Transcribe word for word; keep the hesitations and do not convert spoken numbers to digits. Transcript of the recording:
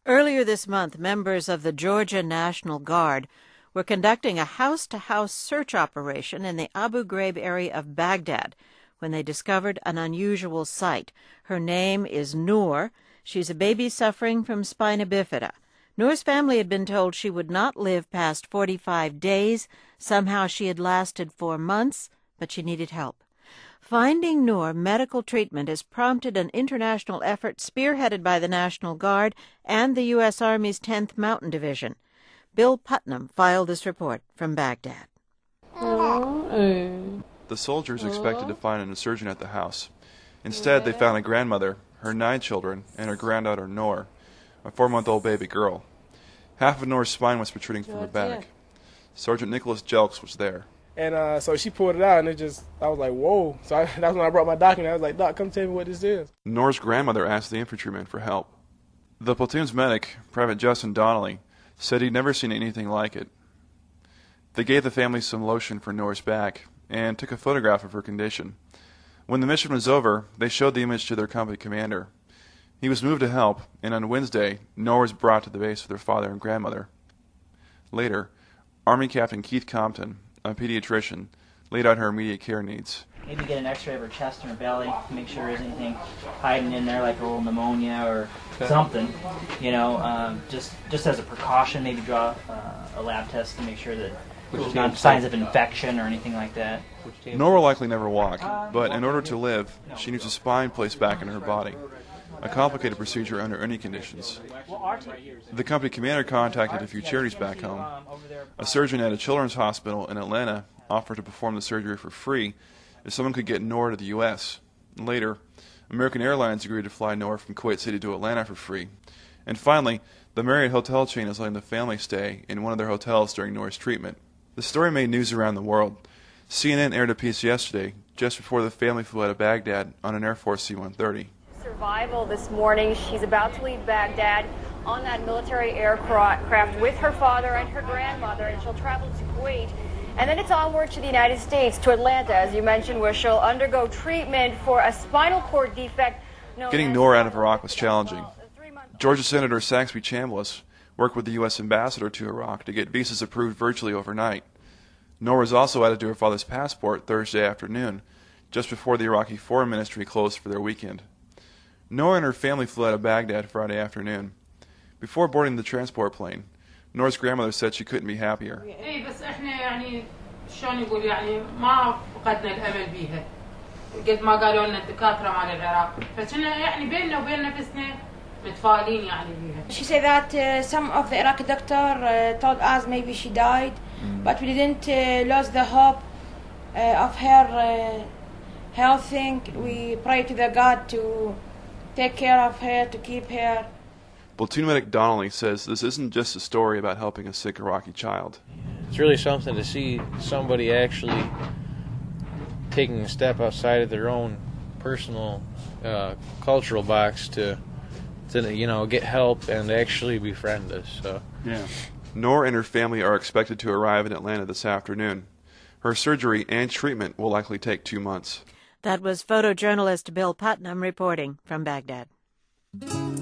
Earlier this month, members of the Georgia National Guard were conducting a house-to-house search operation in the Abu Ghraib area of Baghdad when they discovered an unusual sight. Her name is Noor. She's a baby suffering from spina bifida. Noor's family had been told she would not live past forty-five days. Somehow she had lasted four months, but she needed help. Finding Noor medical treatment has prompted an international effort spearheaded by the National Guard and the U S Army's tenth Mountain Division. Bill Putnam filed this report from Baghdad. The soldiers expected to find an insurgent at the house. Instead, they found a grandmother, her nine children, and her granddaughter Noor, a four-month-old baby girl. Half of Noor's spine was protruding from her back. Sergeant Nicholas Jelks was there. And uh, so she pulled it out, and it just, I was like, whoa. So I, that's when I brought my doc in. I was like, Doc, come tell me what this is. Noor's grandmother asked the infantryman for help. The platoon's medic, Private Justin Donnelly, said he'd never seen anything like it. They gave the family some lotion for Noor's back and took a photograph of her condition. When the mission was over, they showed the image to their company commander. He was moved to help, and on Wednesday, Noor was brought to the base with her father and grandmother. Later, Army Captain Keith Compton, a pediatrician, laid out her immediate care needs. Maybe get an x-ray of her chest and her belly, make sure there's anything hiding in there like a little pneumonia or something. You know, um, just just as a precaution, maybe draw uh, a lab test to make sure that there's not signs of infection or anything like that. Noor will likely never walk, but in order to live, she needs a spine placed back in her body. A complicated procedure under any conditions. The company commander contacted a few charities back home. A surgeon at a children's hospital in Atlanta offered to perform the surgery for free if someone could get Noor to the U S Later, American Airlines agreed to fly Noor from Kuwait City to Atlanta for free. And finally, the Marriott hotel chain is letting the family stay in one of their hotels during Noor's treatment. The story made news around the world. C N N aired a piece yesterday, just before the family flew out of Baghdad on an Air Force C one thirty. Survival this morning. She's about to leave Baghdad on that military aircraft with her father and her grandmother, and she'll travel to Kuwait. And then it's onward to the United States, to Atlanta, as you mentioned, where she'll undergo treatment for a spinal cord defect. Getting Noor out of Iraq was challenging. Georgia Senator Saxby Chambliss worked with the U S ambassador to Iraq to get visas approved virtually overnight. Noor was also added to her father's passport Thursday afternoon, just before the Iraqi Foreign Ministry closed for their weekend. Noor and her family flew out of Baghdad Friday afternoon. Before boarding the transport plane, Noor's grandmother said she couldn't be happier. She said that uh, some of the Iraqi doctor uh, told us maybe she died, mm. but we didn't uh, lose the hope uh, of her uh, health thing. We pray to the God to take care of her, to keep her. Platoon medic Donnelly says this isn't just a story about helping a sick Iraqi child. It's really something to see somebody actually taking a step outside of their own personal uh, cultural box to, to, you know, get help and actually befriend us. So. Yeah. Noor and her family are expected to arrive in Atlanta this afternoon. Her surgery and treatment will likely take two months. That was photojournalist Bill Putnam reporting from Baghdad.